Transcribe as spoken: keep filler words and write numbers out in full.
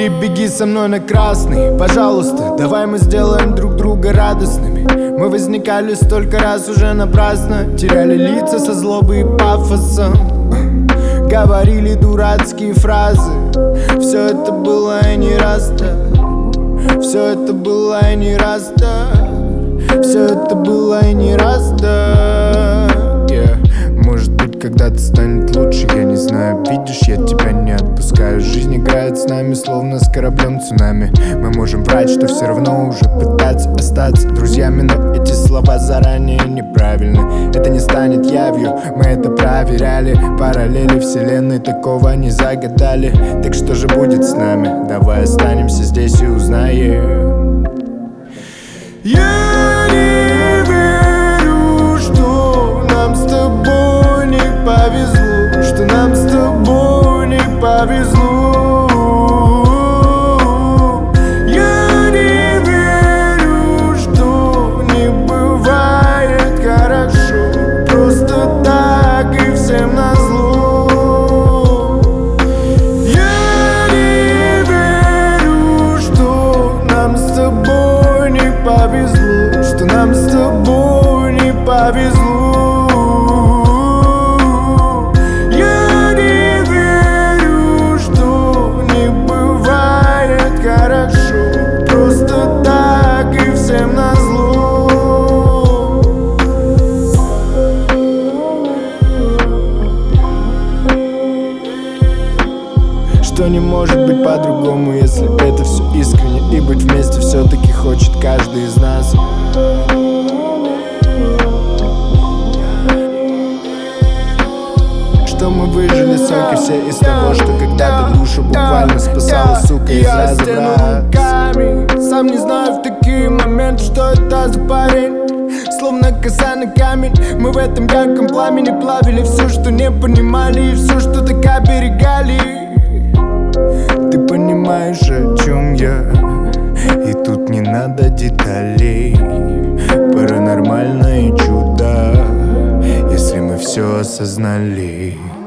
Беги, беги со мной на красный, пожалуйста, давай мы сделаем друг друга радостными. Мы возникали столько раз уже напрасно, теряли лица со злобой и пафосом, говорили дурацкие фразы. Все это было и не раз-то, все это было и не раз-то, все это было и не раз-то. Yeah. Может быть, когда-то станет лучше, я не знаю. Видишь, я тебя не отпускаю. Жизнь играет с нами, словно с кораблем цунами. Мы можем врать, что все равно уже пытаться остаться друзьями, но эти слова заранее неправильны. Это не станет явью, мы это проверяли. Параллели вселенной такого не загадали. Так что же будет с нами? Давай останемся здесь и узнаем. Я не верю, что нам с тобой не повезло, что нам с тобой не повезло. Я не верю, что не бывает хорошо, просто так и всем назло. Я не верю, что нам с тобой не повезло, что нам с тобой не повезло. Я не верю, что не бывает хорошо, просто так и всем назло. Что не может быть по-другому, если это все искренне, и быть вместе все-таки хочет каждый из нас. Что мы выжили соки все из того, что когда-то душу буквально спасала, сука, из раза в раз. Сам не знаю в такие моменты, что это за парень. Словно коса на камень, мы в этом ярком пламени плавили все, что не понимали, и все, что так оберегали. Ты понимаешь, о чем я? И тут не надо деталей. Паранормальное чудо, если мы все осознали.